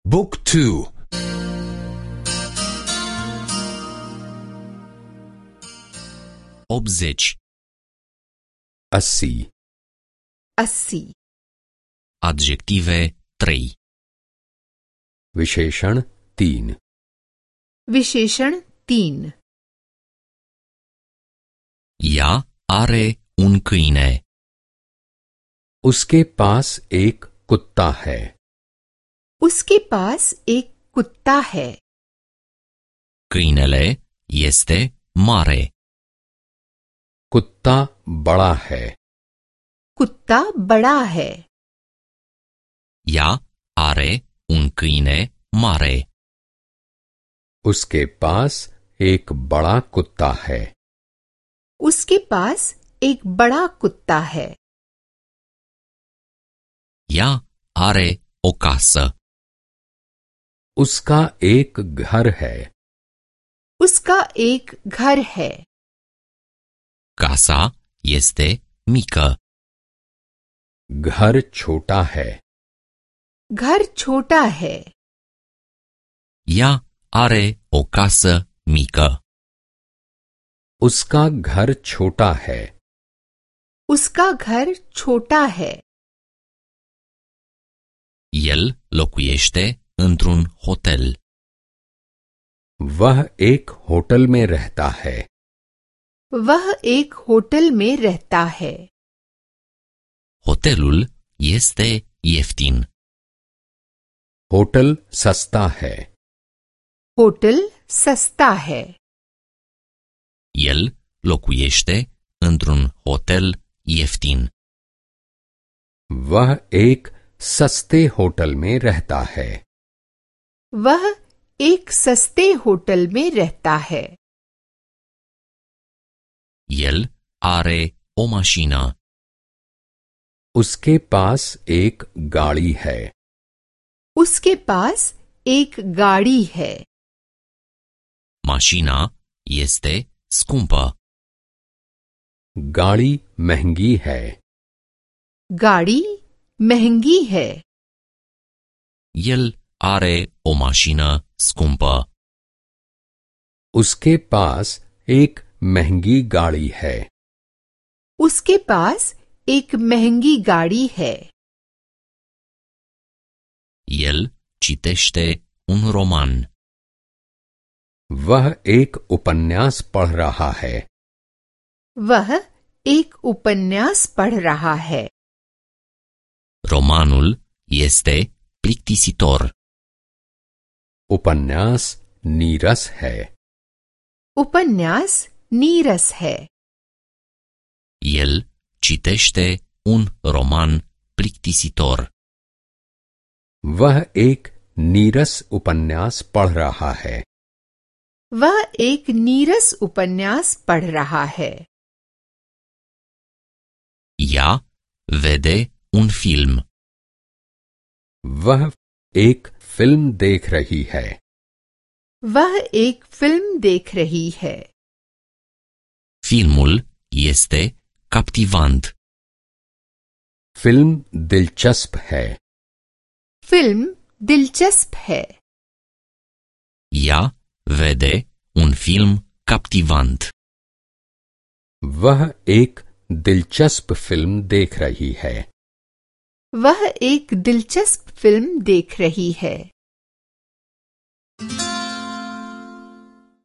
Book 2. 80. 80. 80. Adjective 3. विशेषण 3. विशेषण 3. Ea are un câine. उसके पास एक कुत्ता है. उसके पास एक कुत्ता है. Câinele este mare. कुत्ता बड़ा है. कुत्ता बड़ा है. Ea are un câine mare. उसके पास एक बड़ा कुत्ता है. उसके पास एक बड़ा कुत्ता है. Ea are o casă. उसका एक घर है. उसका एक घर है. Casa este mică. घर छोटा है. घर छोटा है. Ea are o casă mică. उसका घर छोटा है. उसका घर छोटा है. El locuiește într-un hotel. वह एक होटल में रहता है. वह एक होटल में रहता है. Hotelul este ieftin. होटल सस्ता है. होटल सस्ता है. El locuiește într-un hotel ieftin. वह एक सस्ते होटल में रहता है. वह एक सस्ते होटल में रहता है. El are o mașină. उसके पास एक गाड़ी है. उसके पास एक गाड़ी है. Mașina este scumpă. गाड़ी महंगी है. गाड़ी महंगी है. El are o mașină scumpă. उसके पास एक महंगी गाड़ी है. उसके पास एक महंगी गाड़ी है. El citește un roman. वह एक उपन्यास पढ़ रहा है. वह एक उपन्यास पढ़ रहा है. Romanul este plictisitor. उपन्यास नीरस है. उपन्यास नीरस है. El citește un roman plictisitor. वह एक नीरस उपन्यास पढ़ रहा है. वह एक नीरस उपन्यास पढ़ रहा है. Ea vede un film. वह एक फिल्म देख रही है. वह एक फिल्म देख रही है. Filmul este captivant. फिल्म दिलचस्प है. फिल्म दिलचस्प है. Ea vede un film captivant. वह एक दिलचस्प फिल्म देख रही है. वह एक दिलचस्प फिल्म देख रही है.